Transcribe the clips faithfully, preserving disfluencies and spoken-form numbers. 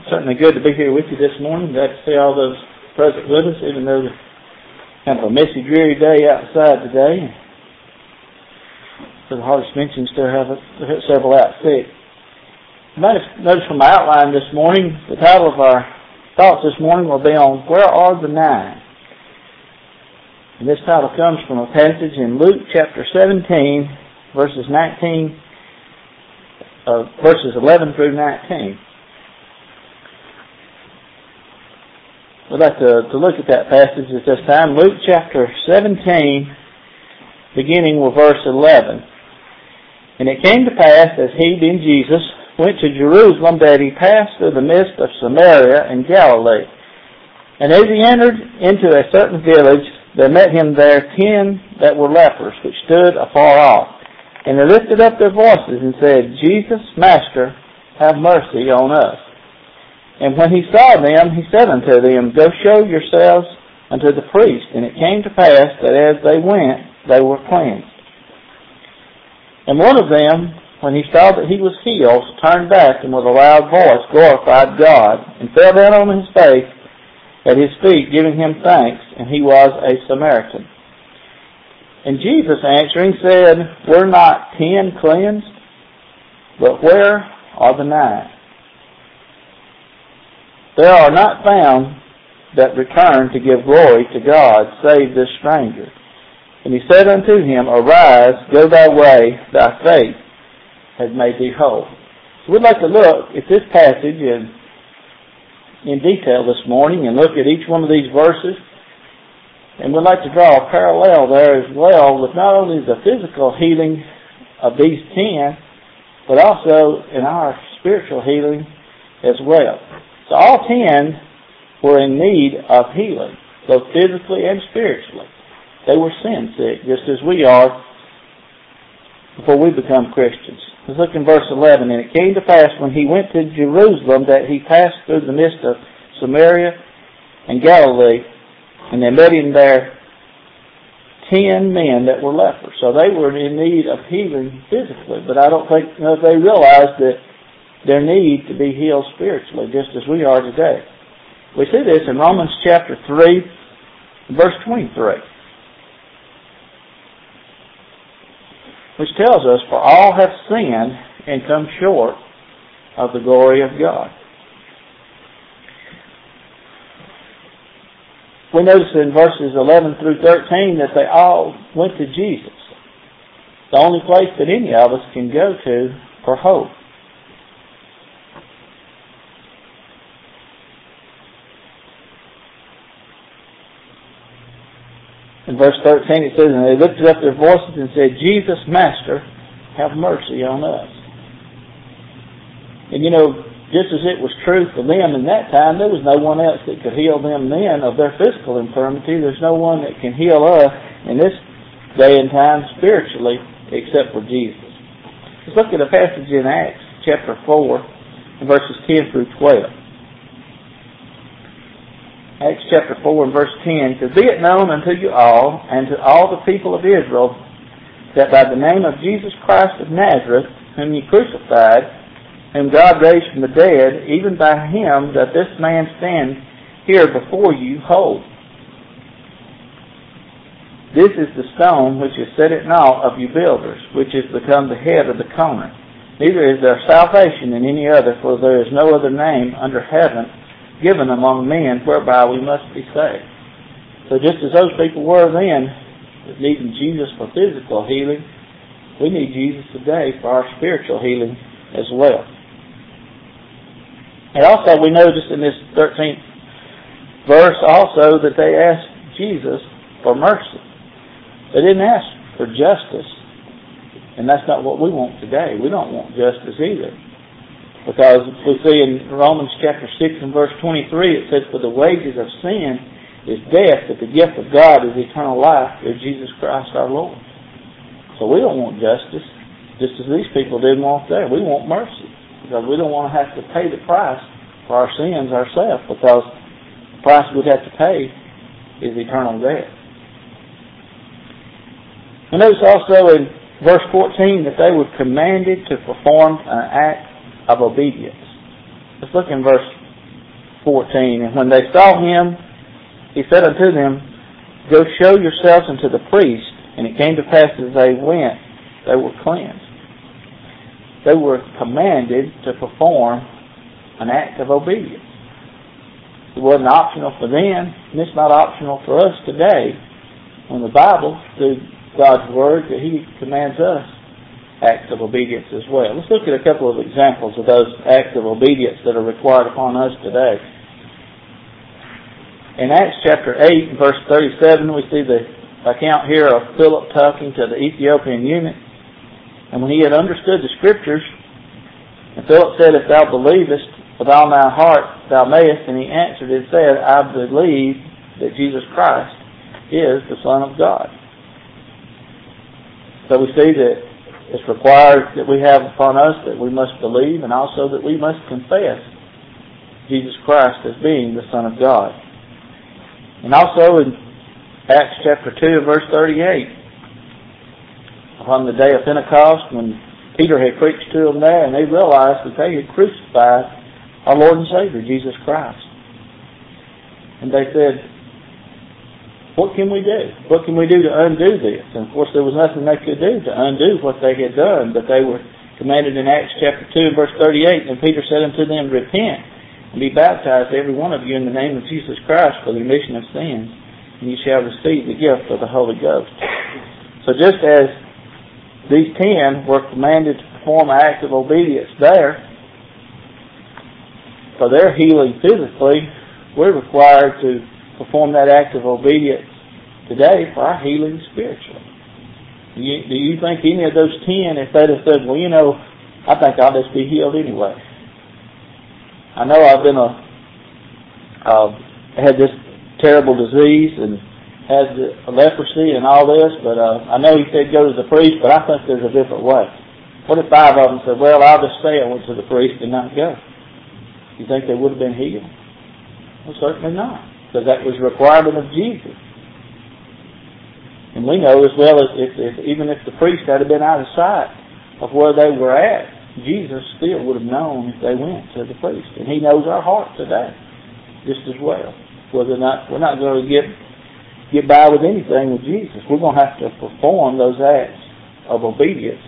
Certainly good to be here with you this morning. Glad to see all those present with us, even though it's kind of a messy, dreary day outside today. For the hardest mention, still have several out sick. You might have noticed from my outline this morning, the title of our thoughts this morning will be on Where Are the Nine? And this title comes from a passage in Luke chapter seventeen, verses nineteen, uh, verses eleven through nineteen. We'd like to, to look at that passage at this time. Luke chapter seventeen, beginning with verse eleven. And it came to pass, as he, being Jesus, went to Jerusalem, that he passed through the midst of Samaria and Galilee. And as he entered into a certain village, there met him there ten that were lepers, which stood afar off. And they lifted up their voices and said, Jesus, Master, have mercy on us. And when he saw them, he said unto them, Go show yourselves unto the priest. And it came to pass that as they went, they were cleansed. And one of them, when he saw that he was healed, turned back and with a loud voice glorified God, and fell down on his face at his feet, giving him thanks, and he was a Samaritan. And Jesus answering said, Were not ten cleansed? But where are the nine? There are not found that return to give glory to God, save this stranger. And he said unto him, Arise, go thy way, thy faith has made thee whole. So we'd like to look at this passage in, in detail this morning and look at each one of these verses. And we'd like to draw a parallel there as well with not only the physical healing of these ten, but also in our spiritual healing as well. So all ten were in need of healing, both physically and spiritually. They were sin sick, just as we are before we become Christians. Let's look in verse eleven. And it came to pass when he went to Jerusalem that he passed through the midst of Samaria and Galilee, and they met him there ten men that were lepers. So they were in need of healing physically, but I don't think you know, they realized that their need to be healed spiritually, just as we are today. We see this in Romans chapter three, verse twenty-three, which tells us, For all have sinned and come short of the glory of God. We notice in verses eleven through thirteen that they all went to Jesus, the only place that any of us can go to for hope. In verse thirteen it says, And they lifted up their voices and said, Jesus, Master, have mercy on us. And you know, just as it was true for them in that time, there was no one else that could heal them then of their physical infirmity. There's no one that can heal us in this day and time spiritually except for Jesus. Let's look at a passage in Acts chapter four, verses ten through twelve. Acts chapter four and verse ten says, Be it known unto you all, and to all the people of Israel, that by the name of Jesus Christ of Nazareth, whom ye crucified, whom God raised from the dead, even by him that this man stands here before you whole. This is the stone which is set at naught of you builders, which is become the head of the corner. Neither is there salvation in any other, for there is no other name under heaven given among men whereby we must be saved. So just as those people were then, needing Jesus for physical healing, we need Jesus today for our spiritual healing as well. And also we notice in this thirteenth verse also that they asked Jesus for mercy. They didn't ask for justice. And that's not what we want today. We don't want justice either. Because we see in Romans chapter six and verse twenty-three, it says, For the wages of sin is death, but the gift of God is eternal life through Jesus Christ our Lord. So we don't want justice, just as these people didn't want there. We want mercy, because we don't want to have to pay the price for our sins ourselves, because the price we'd have to pay is eternal death. And notice also in verse fourteen that they were commanded to perform an act of obedience. Let's look in verse fourteen. And when they saw him, he said unto them, Go show yourselves unto the priest. And it came to pass as they went, they were cleansed. They were commanded to perform an act of obedience. It wasn't optional for them, and it's not optional for us today. When the Bible, through God's Word, that He commands us acts of obedience as well. Let's look at a couple of examples of those acts of obedience that are required upon us today. In Acts chapter eight, verse thirty-seven, we see the account here of Philip talking to the Ethiopian eunuch. And when he had understood the Scriptures, and Philip said, If thou believest with all thy heart, thou mayest. And he answered and said, I believe that Jesus Christ is the Son of God. So we see that it's required that we have upon us that we must believe, and also that we must confess Jesus Christ as being the Son of God. And also in Acts chapter two, verse thirty-eight, upon the day of Pentecost, when Peter had preached to them there, and they realized that they had crucified our Lord and Savior, Jesus Christ. And they said, what can we do? What can we do to undo this? And of course there was nothing they could do to undo what they had done, but they were commanded in Acts chapter two, verse thirty-eight, and Peter said unto them, Repent, and be baptized every one of you in the name of Jesus Christ for the remission of sins, and you shall receive the gift of the Holy Ghost. So just as these ten were commanded to perform an act of obedience there, for their healing physically, we're required to perform that act of obedience today for our healing spiritually. Do you, do you think any of those ten, if they'd have said, well, you know, I think I'll just be healed anyway. I know I've been a, uh, had this terrible disease and has the leprosy and all this, but uh, I know he said go to the priest, but I think there's a different way. What if five of them said, well, I'll just say I went to the priest and not go? You think they would have been healed? Well, certainly not, because that was a requirement of Jesus. And we know as well as if, if even if the priest had been out of sight of where they were at, Jesus still would have known if they went to the priest. And He knows our heart today just as well. Whether or not we're not going to get get by with anything with Jesus. We're going to have to perform those acts of obedience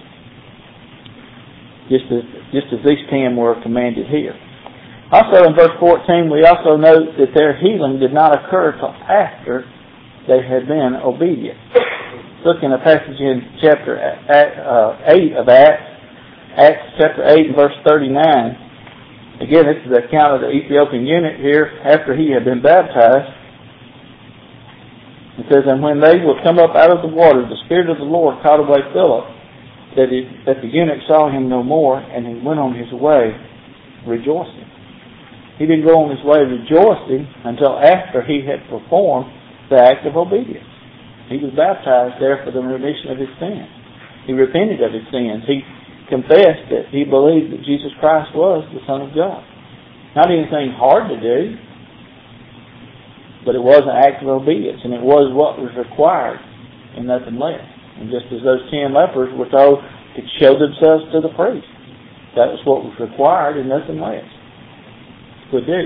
just as just as these ten were commanded here. Also in verse fourteen, we also note that their healing did not occur till after they had been obedient. Look in a passage in chapter eight of Acts, Acts chapter eight and verse thirty-nine. Again, this is the account of the Ethiopian eunuch here after he had been baptized. It says, and when they were come up out of the water, the Spirit of the Lord caught away Philip, that, he, that the eunuch saw him no more, and he went on his way rejoicing. He didn't go on his way rejoicing until after he had performed the act of obedience. He was baptized there for the remission of his sins. He repented of his sins. He confessed that he believed that Jesus Christ was the Son of God. Not anything hard to do, but it was an act of obedience, and it was what was required and nothing less. And just as those ten lepers were told to show themselves to the priest, that was what was required and nothing less would do.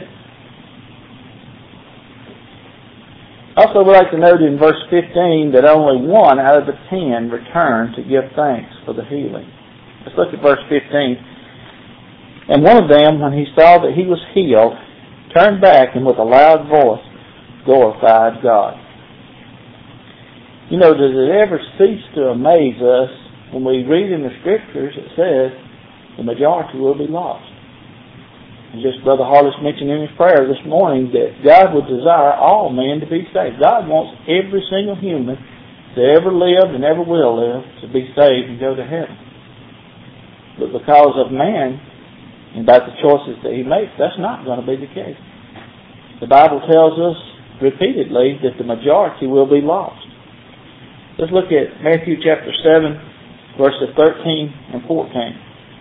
Also, we'd like to note in verse fifteen that only one out of the ten returned to give thanks for the healing. Let's look at verse fifteen. And one of them, when he saw that he was healed, turned back and with a loud voice glorified God. You know, does it ever cease to amaze us when we read in the Scriptures it says the majority will be lost? And just Brother Hollis mentioned in his prayer this morning that God would desire all men to be saved. God wants every single human that ever lived and ever will live to be saved and go to heaven. But because of man and about the choices that he makes, that's not going to be the case. The Bible tells us repeatedly that the majority will be lost. Let's look at Matthew chapter seven, verses thirteen and fourteen.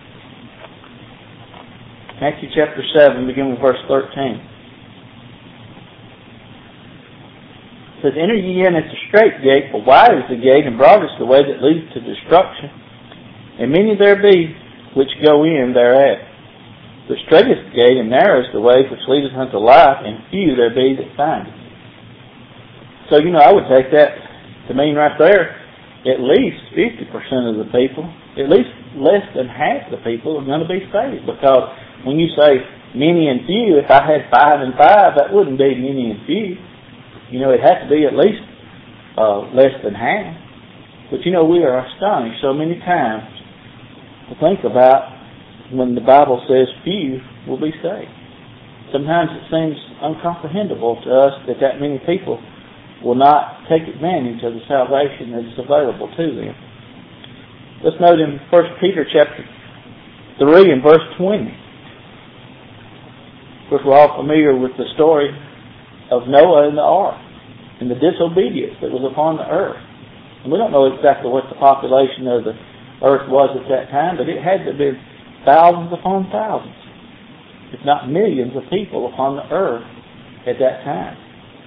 Matthew chapter seven, beginning with verse thirteen. It says, enter ye in at the strait gate, for wide is the gate, and broad is the way that leads to destruction, and many there be which go in thereat. The straightest gate and narrow is the way which leadeth unto life, and few there be that find it. So, you know, I would take that to mean right there, at least fifty percent of the people, at least less than half the people are going to be saved. Because when you say many and few, if I had five and five, that wouldn't be many and few. You know, it has to be at least uh, less than half. But, you know, we are astonished so many times to think about when the Bible says few will be saved. Sometimes it seems incomprehensible to us that that many people will not take advantage of the salvation that is available to them. Let's note in First Peter chapter three and verse twenty. Of course, we're all familiar with the story of Noah and the ark and the disobedience that was upon the earth. And we don't know exactly what the population of the earth was at that time, but it had to be thousands upon thousands, if not millions of people upon the earth at that time.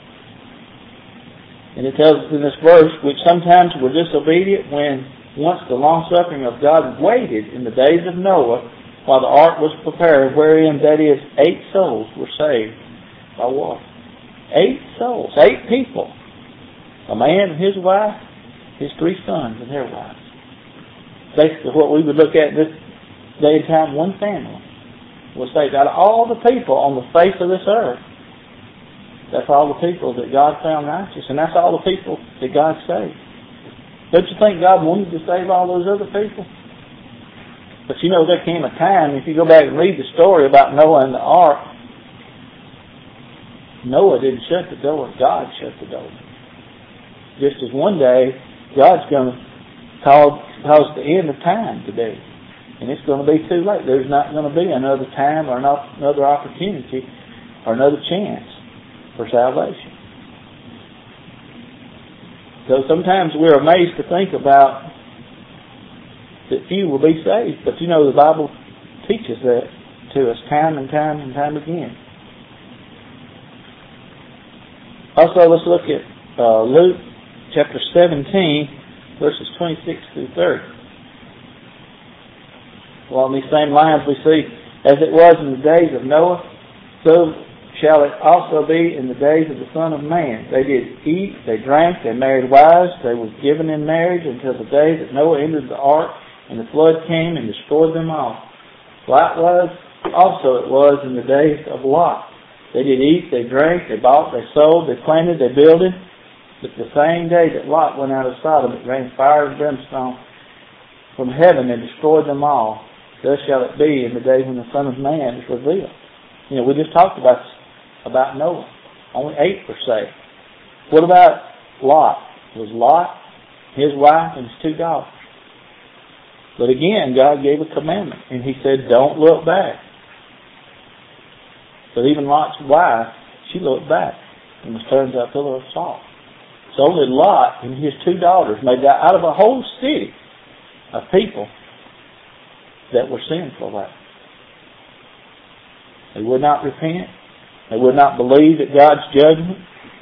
And it tells us in this verse, which sometimes were disobedient when once the long-suffering of God waited in the days of Noah while the ark was prepared, wherein, that is, eight souls were saved by water. Eight souls, eight people. A man and his wife, his three sons and their wives. Basically what we would look at this day and time, one family was saved. Out of all the people on the face of this earth, that's all the people that God found righteous, and that's all the people that God saved. Don't you think God wanted to save all those other people? But you know, there came a time, if you go back and read the story about Noah and the ark, Noah didn't shut the door, God shut the door. Just as one day, God's going to cause, cause the end of time to be. And it's going to be too late. There's not going to be another time or another opportunity or another chance for salvation. So sometimes we're amazed to think about that few will be saved. But you know, the Bible teaches that to us time and time and time again. Also, let's look at uh, Luke chapter seventeen, verses twenty-six through thirty. Along these same lines we see, as it was in the days of Noah, so shall it also be in the days of the Son of Man. They did eat, they drank, they married wives, they were given in marriage until the day that Noah entered the ark, and the flood came and destroyed them all. Likewise, also it was in the days of Lot. They did eat, they drank, they bought, they sold, they planted, they builded. But the same day that Lot went out of Sodom, it rained fire and brimstone from heaven and destroyed them all. Thus shall it be in the day when the Son of Man is revealed. You know, we just talked about about Noah. Only eight were saved. What about Lot? It was Lot, his wife, and his two daughters. But again, God gave a commandment, and He said, don't look back. But even Lot's wife, she looked back and was turned to a pillar of salt. So only Lot and his two daughters made that out of a whole city of people that were sinful. That they would not repent. They would not believe at God's judgment.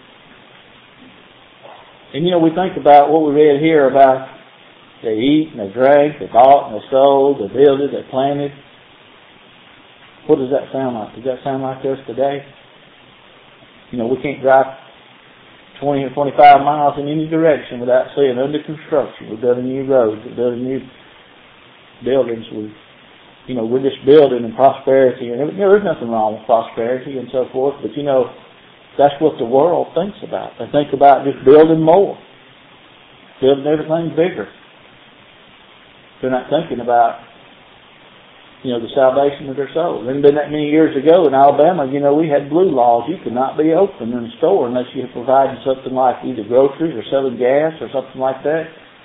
And you know, we think about what we read here about they eat and they drank, they bought and they sold, they builded, they planted. What does that sound like? Does that sound like us today? You know, we can't drive twenty or twenty-five miles in any direction without seeing under construction. We're building new roads, we're building new buildings. We, you know, we're just building in prosperity. And you know, there's nothing wrong with prosperity and so forth, but you know, that's what the world thinks about. They think about just building more, building everything bigger. They're not thinking about, you know, the salvation of their soul. It hadn't been that many years ago in Alabama, you know, we had blue laws. You could not be open in a store unless you had provided something like either groceries or selling gas or something like that.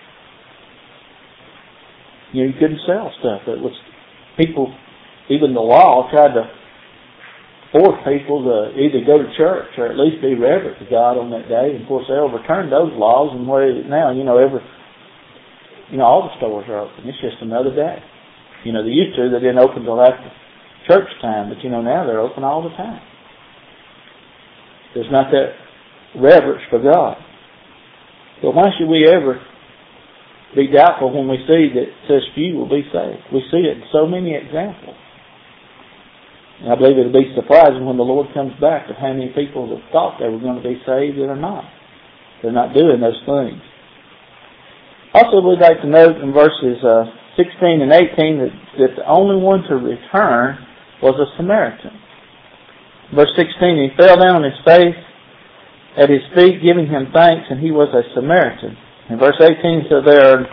You know, you couldn't sell stuff. It was people, even the law tried to force people to either go to church or at least be reverent to God on that day. And of course, they overturned those laws, and where is it now? You know, every, you know, all the stores are open. It's just another day. You know, they used to, they didn't open till after church time, but you know, now they're open all the time. There's not that reverence for God. But why should we ever be doubtful when we see that it says few will be saved? We see it in so many examples. And I believe it'll be surprising when the Lord comes back of how many people that thought they were going to be saved that are not. They're not doing those things. Also, we'd like to note in verses uh, sixteen and eighteen that, that the only one to return was a Samaritan. Verse sixteen, he fell down on his face at his feet, giving him thanks, and he was a Samaritan. In verse eighteen, so there are,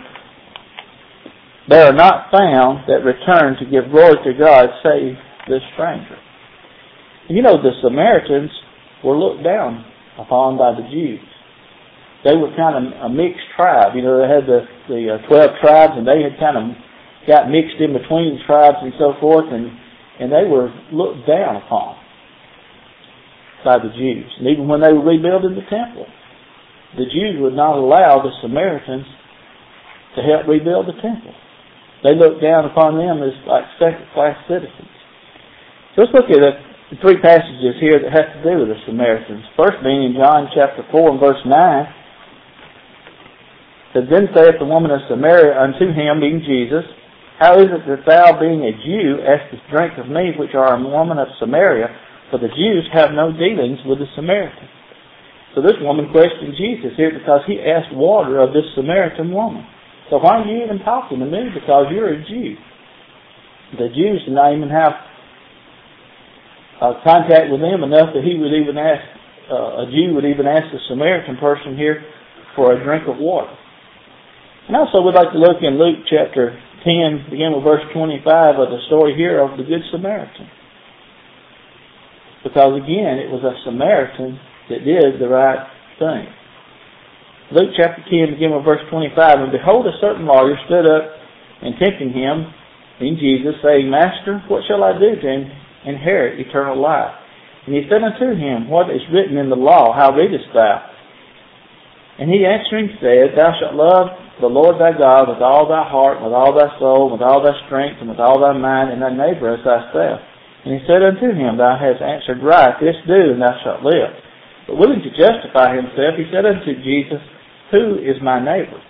there are not found that return to give glory to God save this stranger. You know, the Samaritans were looked down upon by the Jews. They were kind of a mixed tribe. You know, they had the, the uh, twelve tribes, and they had kind of got mixed in between the tribes and so forth, and, and they were looked down upon by the Jews. And even when they were rebuilding the temple, the Jews would not allow the Samaritans to help rebuild the temple. They looked down upon them as like second-class citizens. So let's look at the three passages here that have to do with the Samaritans. First being in John chapter four and verse nine. It said, then saith the woman of Samaria unto him, being Jesus, how is it that thou, being a Jew, askest drink of me, which are a woman of Samaria? For the Jews have no dealings with the Samaritans. So this woman questioned Jesus here because he asked water of this Samaritan woman. So why are you even talking to me? Because you're a Jew. The Jews did not even have uh, contact with them enough that he would even ask, uh, a Jew would even ask the Samaritan person here for a drink of water. And also we'd like to look in Luke chapter ten, begin with verse twenty-five of the story here of the Good Samaritan. Because again, it was a Samaritan that did the right thing. Luke chapter ten, begin with verse twenty-five. And behold, a certain lawyer stood up and tempting him, being Jesus, saying, Master, what shall I do to inherit eternal life? And he said unto him, What is written in the law? How readest thou? And he answering said, Thou shalt love the Lord thy God with all thy heart, with all thy soul, with all thy strength, and with all thy mind, and thy neighbor as thyself. And he said unto him, Thou hast answered right, this do, and thou shalt live. But willing to justify himself, he said unto Jesus, Who is my neighbor?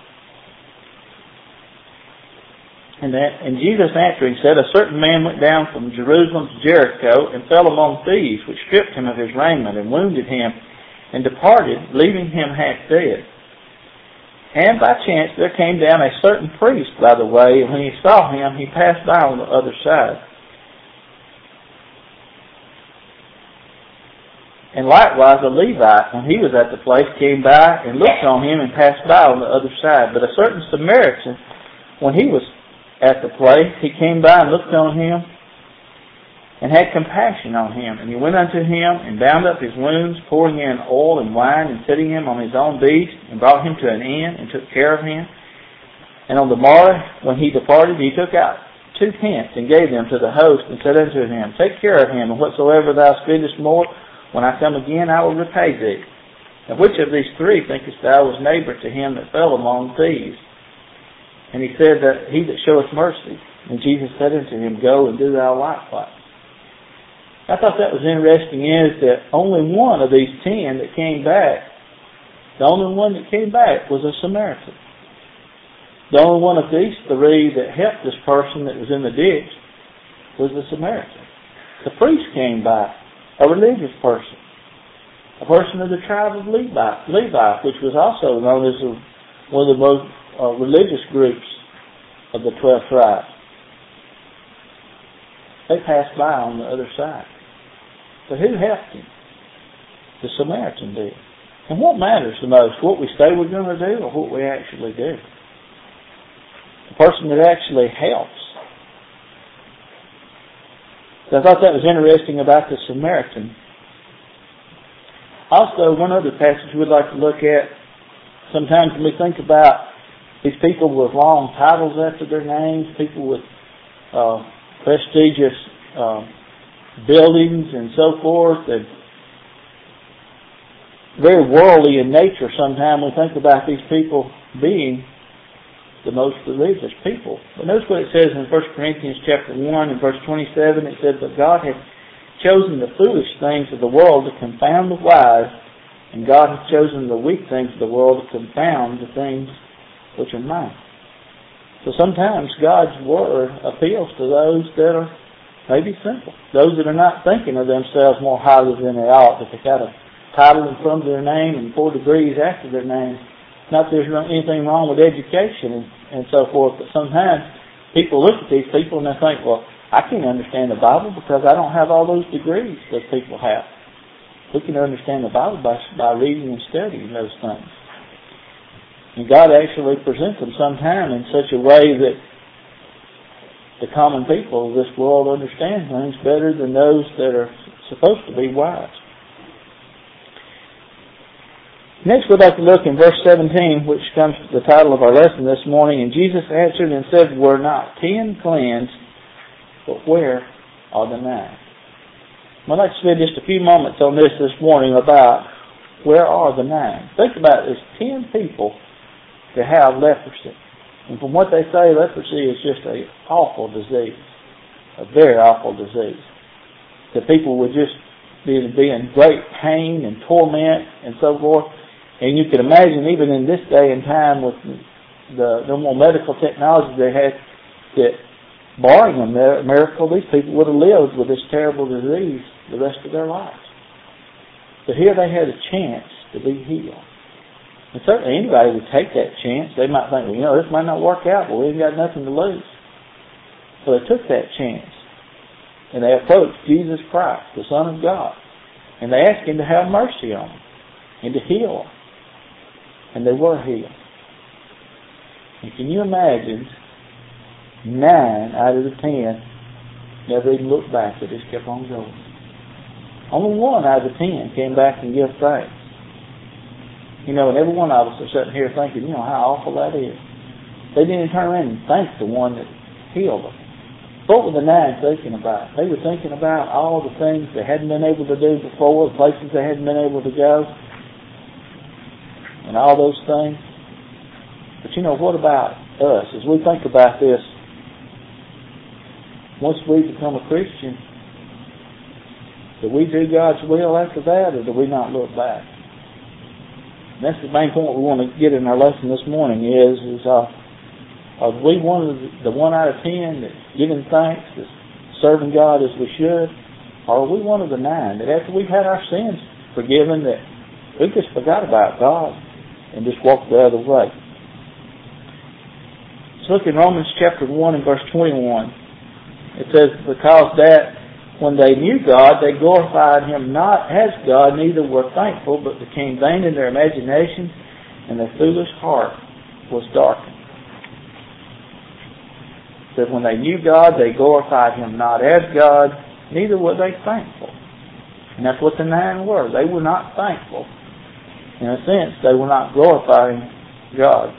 And, that, and Jesus answering said, A certain man went down from Jerusalem to Jericho, and fell among thieves, which stripped him of his raiment, and wounded him, and departed, leaving him half dead. And by chance there came down a certain priest by the way, and when he saw him, he passed by on the other side. And likewise a Levite, when he was at the place, came by and looked on him and passed by on the other side. But a certain Samaritan, when he was at the place, he came by and looked on him and had compassion on him. And he went unto him and bound up his wounds, pouring in oil and wine, and setting him on his own beast, and brought him to an inn, and took care of him. And on the morrow, when he departed, he took out two pence, and gave them to the host, and said unto him, Take care of him, and whatsoever thou spendest more, when I come again, I will repay thee. And which of these three thinkest thou was neighbor to him that fell among thieves? And he said, that he that showeth mercy. And Jesus said unto him, Go and do thou likewise. I thought that was interesting is that only one of these ten that came back, the only one that came back was a Samaritan. The only one of these three that helped this person that was in the ditch was the Samaritan. The priest came by, a religious person, a person of the tribe of Levi, Levi, which was also known as one of the most uh, religious groups of the twelve tribes. They passed by on the other side. But who helped him? The Samaritan did. And what matters the most? What we say we're going to do or what we actually do? The person that actually helps. So I thought that was interesting about the Samaritan. Also, one other passage we'd like to look at. Sometimes when we think about these people with long titles after their names, people with uh, prestigious uh, buildings and so forth, and very worldly in nature sometimes we think about these people being the most religious people. But notice what it says in First Corinthians chapter one and verse twenty-seven. It says, But God hath chosen the foolish things of the world to confound the wise, and God hath chosen the weak things of the world to confound the things which are mighty. So sometimes God's Word appeals to those that are Maybe simple. Those that are not thinking of themselves more highly than they ought, that they got a title in front of their name and four degrees after their name. Not that there's anything wrong with education and, and so forth, but sometimes people look at these people and they think, well, I can't understand the Bible because I don't have all those degrees those people have. We can understand the Bible by, by reading and studying those things. And God actually presents them sometime in such a way that the common people of this world understand things better than those that are supposed to be wise. Next we'd like to look in verse seventeen, which comes to the title of our lesson this morning. And Jesus answered and said, were not ten cleansed, but where are the nine? I'd like to spend just a few moments on this this morning about where are the nine. Think about it. There's ten people that have leprosy. And from what they say, leprosy is just an awful disease. A very awful disease. That people would just be, be in great pain and torment and so forth. And you can imagine even in this day and time with the, the more medical technology they had, that barring a miracle, these people would have lived with this terrible disease the rest of their lives. But here they had a chance to be healed. And certainly anybody would take that chance. They might think, well, you know, this might not work out, but we ain't got nothing to lose. So they took that chance. And they approached Jesus Christ, the Son of God. And they asked Him to have mercy on them and to heal them. And they were healed. And can you imagine nine out of the ten never even looked back. They just kept on going. Only one out of the ten came back and gave thanks. You know, and every one of us are sitting here thinking, you know, how awful that is. They didn't turn around and thank the one that healed them. What were the nine thinking about? They were thinking about all the things they hadn't been able to do before, the places they hadn't been able to go, and all those things. But you know, what about us? As we think about this, once we become a Christian, do we do God's will after that, or do we not look back? And that's the main point we want to get in our lesson this morning is, is uh, are we one of the, the one out of ten that's giving thanks, that's serving God as we should, or are we one of the nine that after we've had our sins forgiven, that we just forgot about God and just walked the other way? Let's look in Romans chapter one and verse twenty-one. It says, because that when they knew God, they glorified Him not as God, neither were thankful, but became vain in their imagination, and their foolish heart was darkened. It says, when they knew God, they glorified Him not as God, neither were they thankful. And that's what the nine were. They were not thankful. In a sense, they were not glorifying God.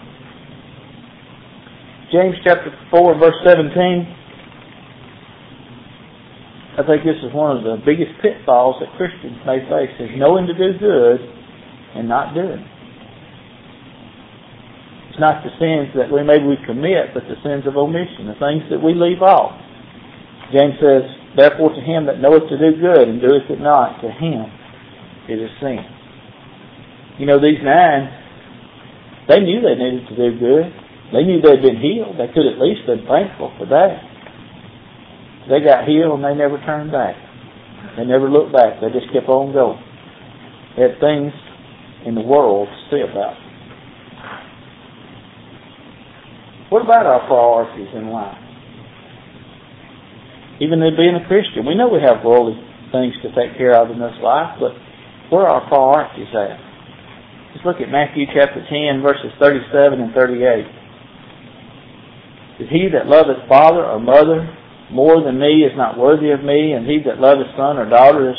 James chapter four, verse seventeen. I think this is one of the biggest pitfalls that Christians may face, is knowing to do good and not doing it. It's not the sins that we maybe we commit, but the sins of omission, the things that we leave off. James says, therefore to him that knoweth to do good and doeth it not, to him it is sin. You know, these nine, they knew they needed to do good. They knew they'd been healed. They could at least have been thankful for that. They got healed and they never turned back. They never looked back. They just kept on going. They had things in the world to say about them. What about our priorities in life? Even in being a Christian, we know we have worldly things to take care of in this life, but where are our priorities at? Let's look at Matthew chapter ten, verses thirty-seven and thirty-eight. Is he that loveth father or mother more than me is not worthy of me, and he that loveth son or daughter is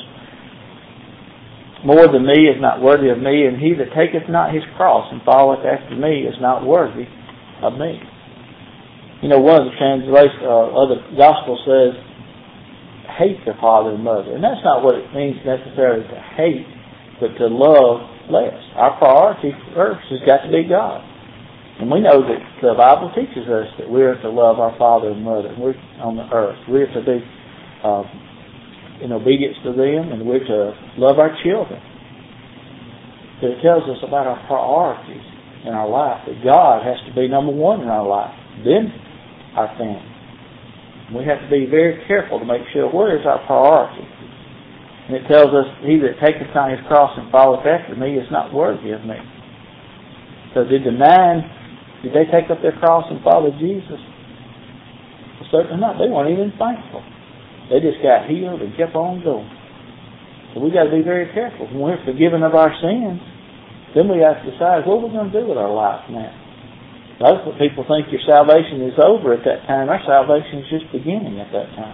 more than me is not worthy of me, and he that taketh not his cross and followeth after me is not worthy of me. You know, one of the translations, uh, other gospel says, hate your father and mother. And that's not what it means necessarily to hate, but to love less. Our priority first has got to be God. And we know that the Bible teaches us that we are to love our father and mother. We're on the earth. We're to be uh, in obedience to them, and we're to love our children. But it tells us about our priorities in our life, that God has to be number one in our life, then our family. We have to be very careful to make sure where is our priority. And it tells us, he that taketh not his cross and followeth after me is not worthy of me. So did the nine, did they take up their cross and follow Jesus? Well, certainly not. They weren't even thankful. They just got healed and kept on going. So we got to be very careful. When we're forgiven of our sins, then we have to decide what we're going to do with our life now. Most of the people think your salvation is over at that time. Our salvation is just beginning at that time.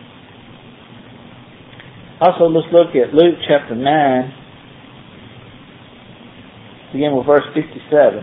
Also, let's look at Luke chapter nine, begin with verse fifty-seven.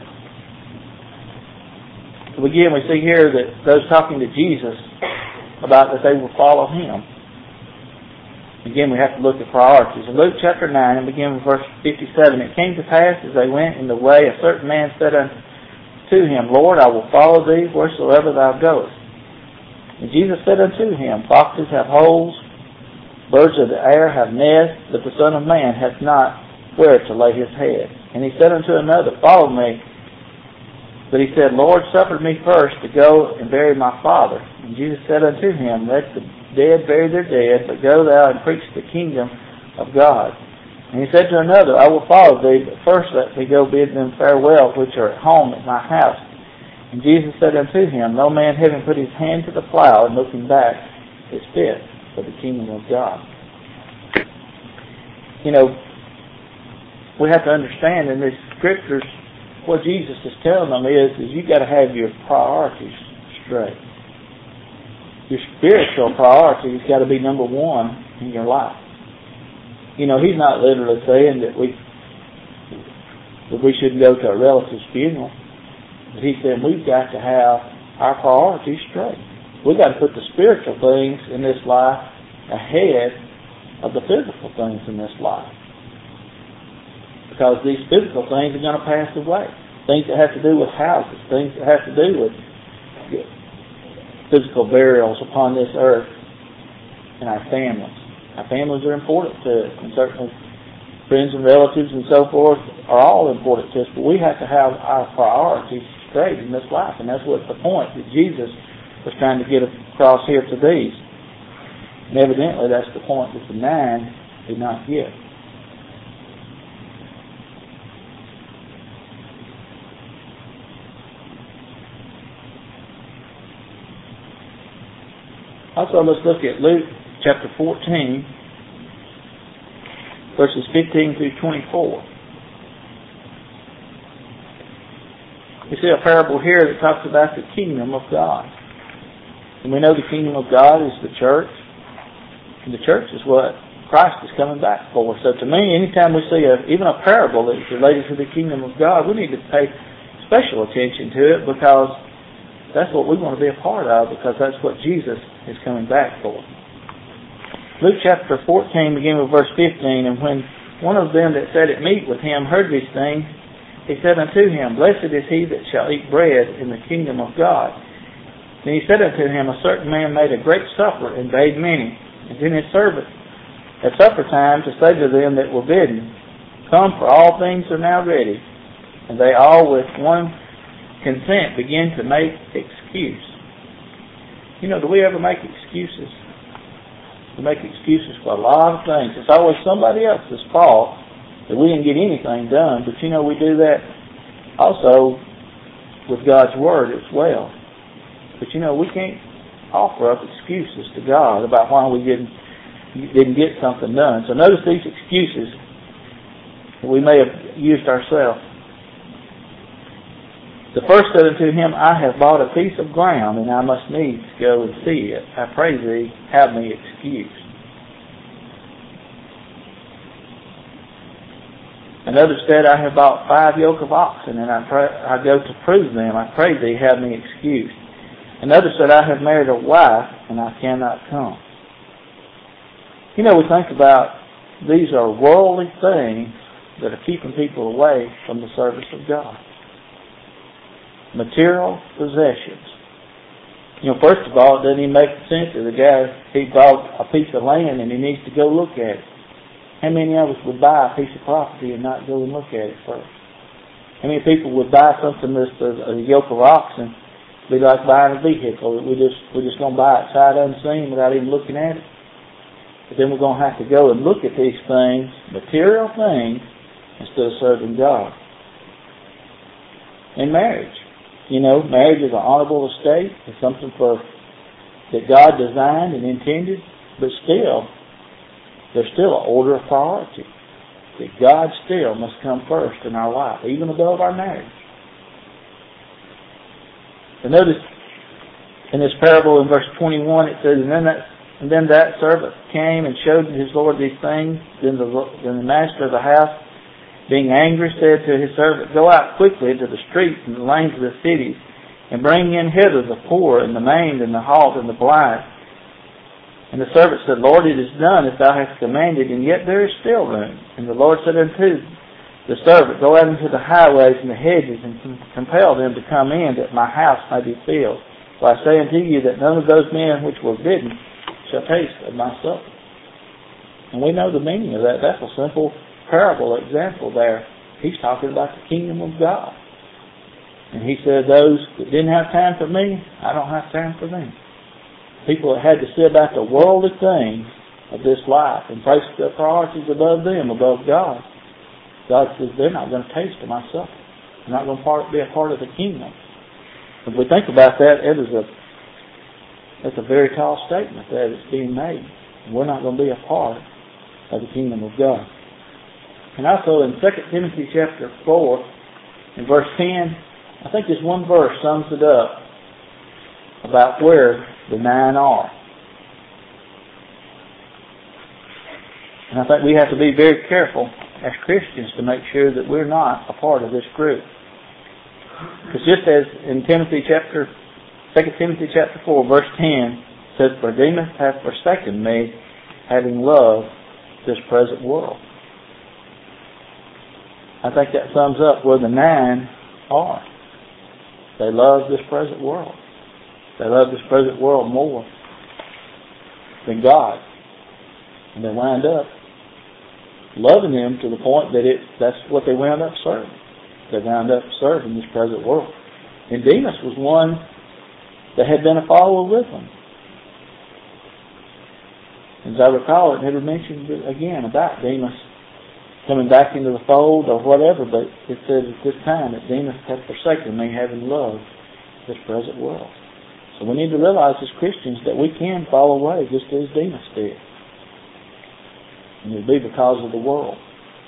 To begin, we see here that those talking to Jesus about that they will follow Him. Again, we have to look at priorities. In Luke chapter nine, and begin with verse fifty-seven, it came to pass as they went in the way, a certain man said unto him, Lord, I will follow thee wheresoever thou goest. And Jesus said unto him, Foxes have holes, birds of the air have nests, but the Son of Man hath not where to lay his head. And he said unto another, Follow me. But he said, Lord, suffer me first to go and bury my father. And Jesus said unto him, Let the dead bury their dead, but go thou and preach the kingdom of God. And he said to another, I will follow thee, but first let me go bid them farewell, which are at home at my house. And Jesus said unto him, No man having put his hand to the plow and looking back is fit for the kingdom of God. You know, we have to understand in these scriptures, what Jesus is telling them is, is you got to have your priorities straight. Your spiritual priorities got to be number one in your life. You know, he's not literally saying that we that we shouldn't go to a relative's funeral, but he's saying we've got to have our priorities straight. We've got to put the spiritual things in this life ahead of the physical things in this life. Because these physical things are going to pass away. Things that have to do with houses, things that have to do with physical burials upon this earth, and our families. Our families are important to us, and certainly friends and relatives and so forth are all important to us, but we have to have our priorities straight in this life, and that's what the point that Jesus was trying to get across here to these. And evidently that's the point that the nine did not get. Also, let's look at Luke chapter fourteen, verses fifteen through twenty-four. We see a parable here that talks about the kingdom of God. And we know the kingdom of God is the church. And the church is what Christ is coming back for. So to me, anytime we see a, even a parable that is related to the kingdom of God, we need to pay special attention to it, because that's what we want to be a part of, because that's what Jesus is coming back for. Luke chapter fourteen, beginning with verse fifteen, and when one of them that sat at meat with him heard these things, he said unto him, Blessed is he that shall eat bread in the kingdom of God. Then he said unto him, A certain man made a great supper, and bade many, and then his servant at supper time to say to them that were bidden, Come, for all things are now ready. And they all with one consent begin to make excuse. You know, do we ever make excuses? We make excuses for a lot of things. It's always somebody else's fault that we didn't get anything done. But you know, we do that also with God's Word as well. But you know, we can't offer up excuses to God about why we didn't didn't get something done. So notice these excuses that we may have used ourselves. The first said unto him, I have bought a piece of ground, and I must needs go and see it. I pray thee, have me excused. Another said, I have bought five yoke of oxen, and I, pray, I go to prove them. I pray thee, have me excused. Another said, I have married a wife, and I cannot come. You know, we think about these are worldly things that are keeping people away from the service of God. Material possessions. You know, first of all, it doesn't even make sense to the guy, he bought a piece of land and he needs to go look at it. How many of us would buy a piece of property and not go and look at it first? How many people would buy something that's a, a yoke of oxen It'll be like buying a vehicle. We just, we're just going to buy it sight unseen without even looking at it. But then we're going to have to go and look at these things, material things, instead of serving God. In marriage, you know, marriage is an honorable estate. It's something for that God designed and intended, but still, there's still an order of priority. That God still must come first in our life, even above our marriage. And notice in this parable in verse twenty-one, it says, and then that, and then that servant came and showed his Lord these things. Then the, then the master of the house, being angry, said to his servant, go out quickly into the streets and the lanes of the cities, and bring in hither the poor and the maimed and the halt and the blind. And the servant said, Lord, it is done as thou hast commanded, and yet there is still room. And the Lord said unto the servant, go out into the highways and the hedges, and compel them to come in, that my house may be filled. For I say unto you that none of those men which were bidden shall taste of my supper. And we know the meaning of that. That's a simple parable example there. He's talking about the kingdom of God. And he said, those that didn't have time for me, I don't have time for them. People that had to see about the worldly things of this life and place their priorities above them, above God. God says they're not going to taste of my supper. They're not going to be a part of the kingdom. If we think about that, it is a that's a very tall statement that is being made. We're not going to be a part of the kingdom of God. And also in Second Timothy chapter four, in verse ten, I think this one verse sums it up about where the nine are. And I think we have to be very careful as Christians to make sure that we're not a part of this group. Because just as in Timothy chapter, Second Timothy chapter four, verse ten, says, for Demas hath forsaken me, having loved this present world. I think that sums up where the nine are. They love this present world. They love this present world more than God. And they wind up loving Him to the point that it that's what they wound up serving. They wound up serving this present world. And Demas was one that had been a follower with them. As I recall, it never mentioned again about Demas coming back into the fold or whatever, but it says at this time that Demas had forsaken me, having loved this present world. So we need to realize as Christians that we can fall away just as Demas did. And it will be because of the world.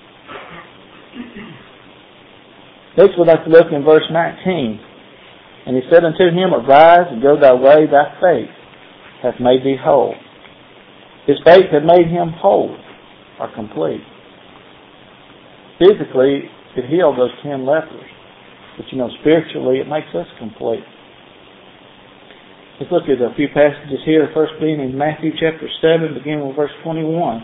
Next we'd like to look in verse nineteen. And he said unto him, arise and go thy way, thy faith hath made thee whole. His faith had made him whole or complete. Physically, it healed those ten lepers. But you know, spiritually, it makes us complete. Let's look at a few passages here. The first being in Matthew chapter seven, beginning with verse twenty-one.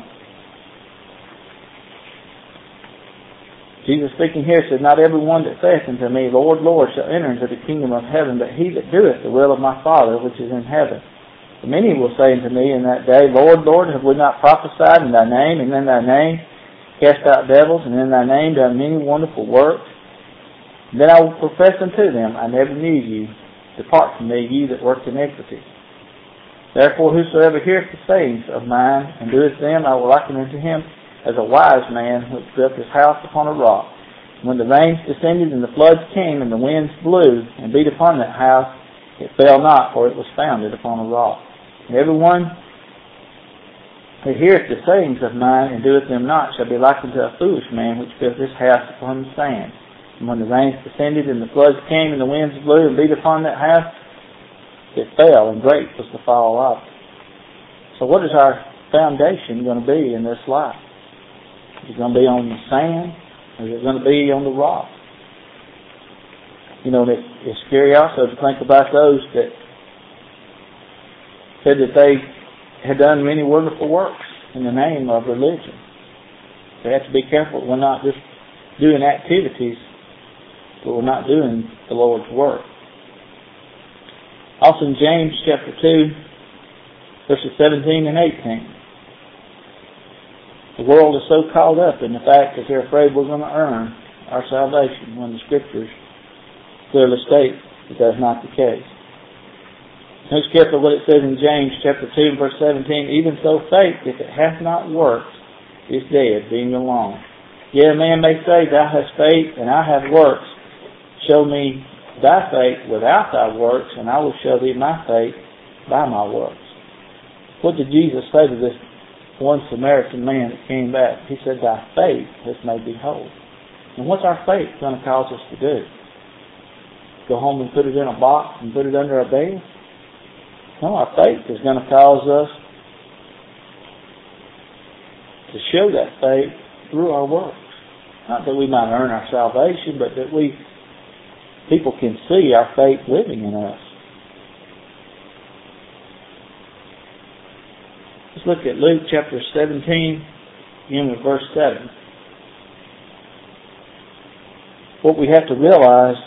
Jesus speaking here said, not every one that saith unto me, Lord, Lord, shall enter into the kingdom of heaven, but he that doeth the will of my Father which is in heaven. And many will say unto me in that day, Lord, Lord, have we not prophesied in thy name, and in thy name cast out devils, and in thy name done many wonderful works? And then I will profess unto them, I never knew you. Depart from me, ye that work iniquity. Therefore whosoever heareth the sayings of mine, and doeth them, I will liken unto him as a wise man which built his house upon a rock. When the rains descended and the floods came and the winds blew and beat upon that house, it fell not, for it was founded upon a rock. And every one that heareth the sayings of mine and doeth them not shall be likened to a foolish man which built his house upon the sand. And when the rains descended and the floods came and the winds blew and beat upon that house, it fell, and great was the fall of it. So what is our foundation going to be in this life? Is it going to be on the sand, or is it going to be on the rock? You know, it, it's scary also to think about those that said that they had done many wonderful works in the name of religion. We have to be careful that we're not just doing activities, but we're not doing the Lord's work. Also in James chapter two, verses seventeen and eighteen. The world is so caught up in the fact that they're afraid we're going to earn our salvation when the Scriptures clearly state that that's not the case. Notice carefully what it says in James chapter two and verse seventeen. Even so faith, if it hath not worked, is dead, being alone. Yet a man may say, Thou hast faith, and I have works. Show me thy faith without thy works, and I will show thee my faith by my works. What did Jesus say to this one Samaritan man that came back? He said, Thy faith has made thee whole. And what's our faith going to cause us to do? Go home and put it in a box and put it under a bed? No, our faith is going to cause us to show that faith through our works. Not that we might earn our salvation, but that we people can see our faith living in us. Let's look at Luke chapter seventeen, beginning with verse seven. What we have to realize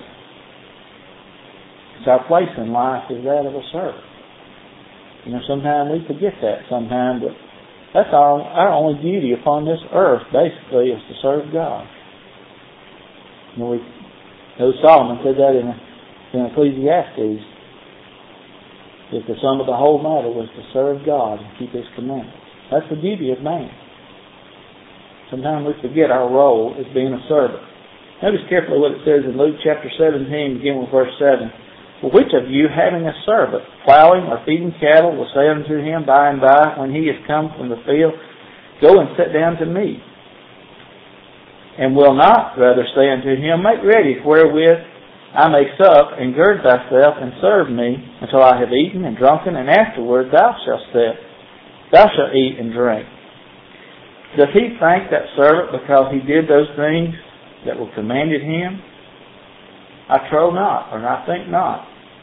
is our place in life is that of a servant. You know, sometimes we forget that sometimes, but that's our, our only duty upon this earth, basically, is to serve God. You know, we, you know Solomon said that in, in Ecclesiastes, that the sum of the whole matter was to serve God and keep His commandments. That's the duty of man. Sometimes we forget our role as being a servant. Notice carefully what it says in Luke chapter seventeen, beginning with verse seven. For which of you, having a servant, plowing or feeding cattle, will say unto him by and by, when he is come from the field, Go and sit down to meat? And will not rather say unto him, Make ready wherewith I may sup, and gird thyself, and serve me, until I have eaten and drunken, and afterward thou shalt sit, thou shalt eat and drink. Does he thank that servant because he did those things that were commanded him? I trow not, or I think not.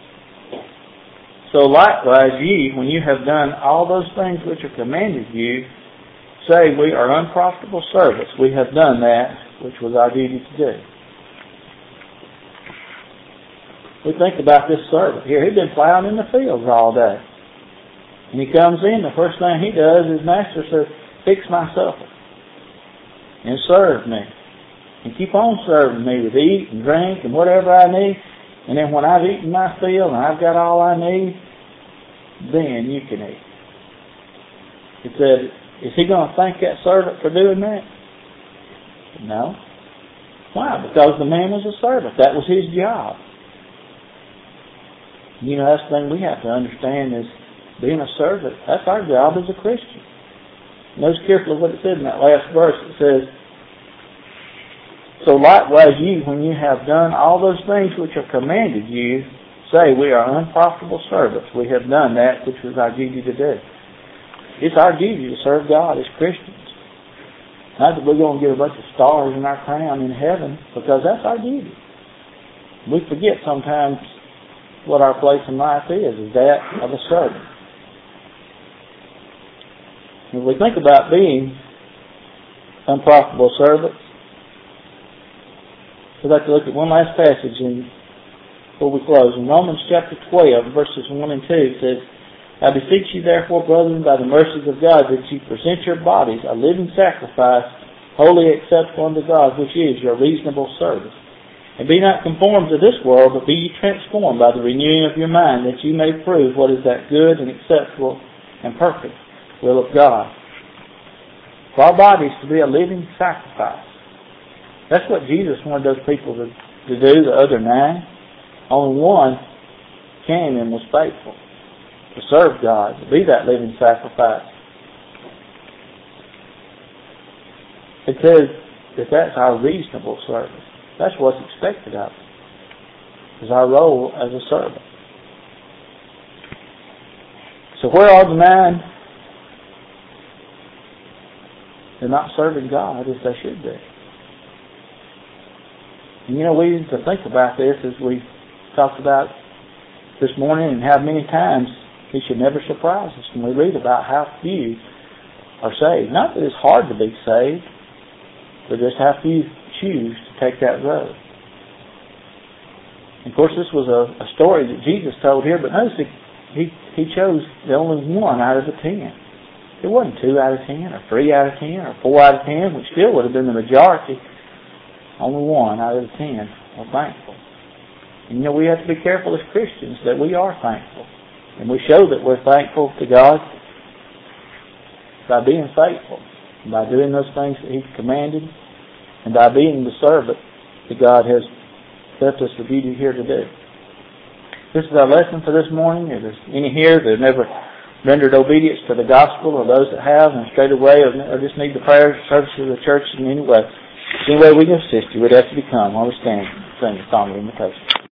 So likewise ye, when you have done all those things which are commanded you, say, We are unprofitable servants. We have done that which was our duty to do. We think about this servant here. He'd been plowing in the fields all day. And he comes in, the first thing he does, his master says, Fix my supper and serve me. And keep on serving me with eat and drink and whatever I need. And then when I've eaten my fill and I've got all I need, then you can eat. It said, is he going to thank that servant for doing that? No. Why? Because the man was a servant. That was his job. You know, that's the thing we have to understand is being a servant, that's our job as a Christian. Notice carefully what it said in that last verse. It says, So likewise you, when you have done all those things which are commanded you, say, We are unprofitable servants. We have done that which was our duty to do. It's our duty to serve God as Christians. Not that we're going to get a bunch of stars in our crown in heaven, because that's our duty. We forget sometimes what our place in life is, is that of a servant. If we think about being unprofitable servants, we'd like to look at one last passage in, before we close. In Romans chapter twelve, verses one and two, it says, I beseech you therefore, brethren, by the mercies of God, that you present your bodies a living sacrifice, wholly acceptable unto God, which is your reasonable service. And be not conformed to this world, but be ye transformed by the renewing of your mind, that you may prove what is that good and acceptable and perfect will of God. For our bodies to be a living sacrifice. That's what Jesus wanted those people to, to do, the other nine. Only one came and was faithful to serve God, to be that living sacrifice. It says that that's our reasonable service. That's what's expected of us, is our role as a servant. So where are the nine? They're not serving God as they should be. And you know, we need to think about this as we talked about this morning, and how many times it should never surprise us when we read about how few are saved. Not that it's hard to be saved, but just how few choose to take that road. And of course, this was a, a story that Jesus told here, but notice he, he chose the only one out of the ten. It wasn't two out of ten, or three out of ten, or four out of ten, which still would have been the majority. Only one out of the ten are thankful. And you know, we have to be careful as Christians that we are thankful. And we show that we're thankful to God by being faithful, by doing those things that He's commanded, and by being the servant that God has left us the beauty here to do. This is our lesson for this morning. If there's any here that have never rendered obedience to the gospel, or those that have and strayed away, or just need the prayer service of the church in any way, any way we can assist you, we'd ask you to come while we stand and sing the song of invitation.